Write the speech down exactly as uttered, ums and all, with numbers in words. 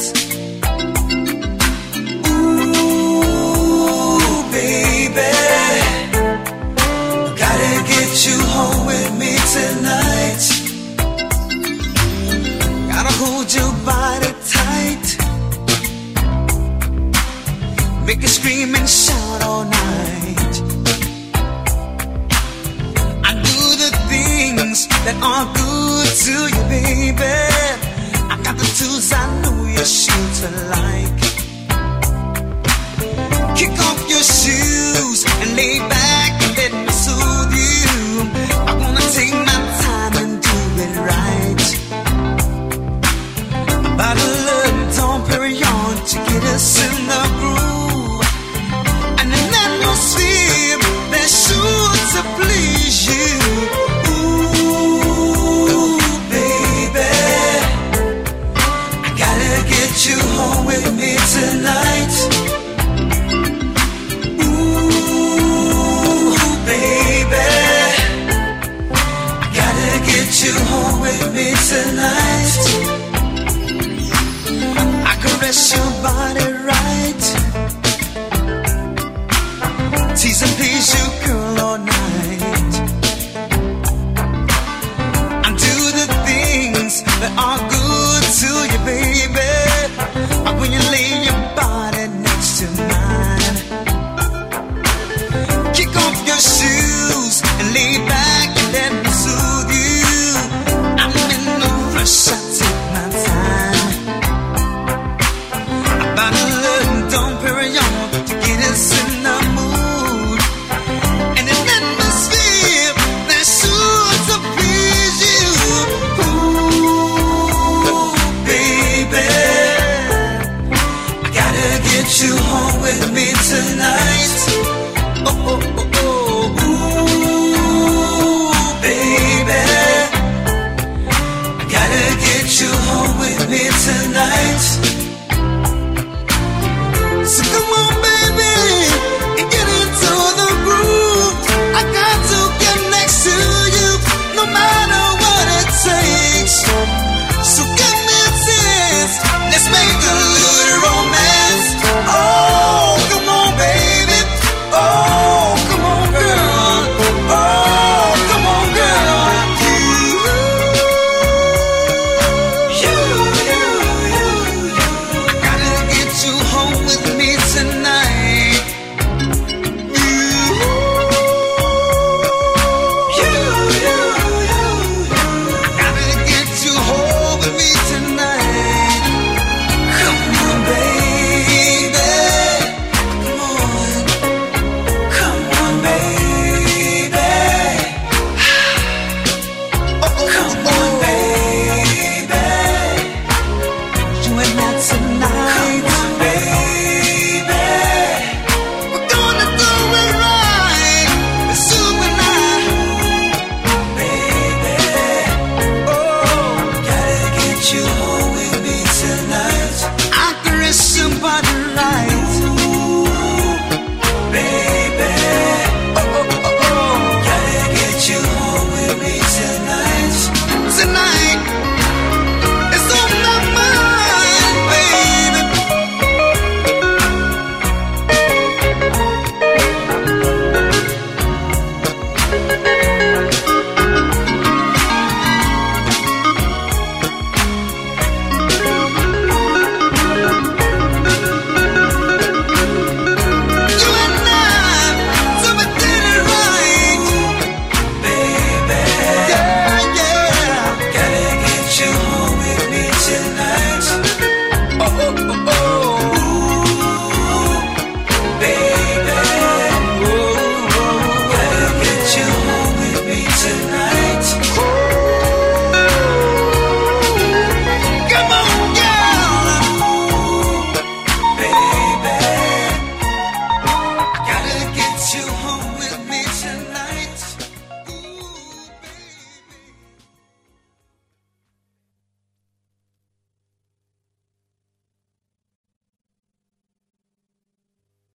Ooh, baby, gotta get you home with me tonight. Gotta hold your body tight, make it scream and shout all night. I do the things that are good to you, baby. I got the tools I know you're sure to like. Kick off your shoes and lay back and let me soothe you. I wanna take my time and do it right. A bottle of Dom Perignon to get us in the groove, and an atmosphere that's sure to please you. Ooh, baby, I gotta get you home with me tonight. Ooh, baby, I gotta get you home with me tonight. I caress your body right, tease and please you, girl, all night. And do the things that are good to you, baby. When you lay your body next to mine, kick off your shoes and lay back and let me soothe you. I'm in no rush, I take my time. About a little Dom Perignon to get us in the mood, and an atmosphere that's sure to please you. Ooh, baby, I gotta get you home with me tonight. Oh, oh, oh, oh. Ooh, baby, I gotta get you home with me tonight. So come on, baby, and get into the groove. I got to get next to you, no matter what it takes. So give me a chance, let's make a little romance. Oh, come on, baby. Oh, come on, girl. Oh, come on, girl. You, you, you, you, you. I gotta get you home with me tonight. You, you, you, you, you. I gotta get you home with me tonight. Come on, baby. Come on. Come on, baby. Oh, come on, baby. You and I tonight.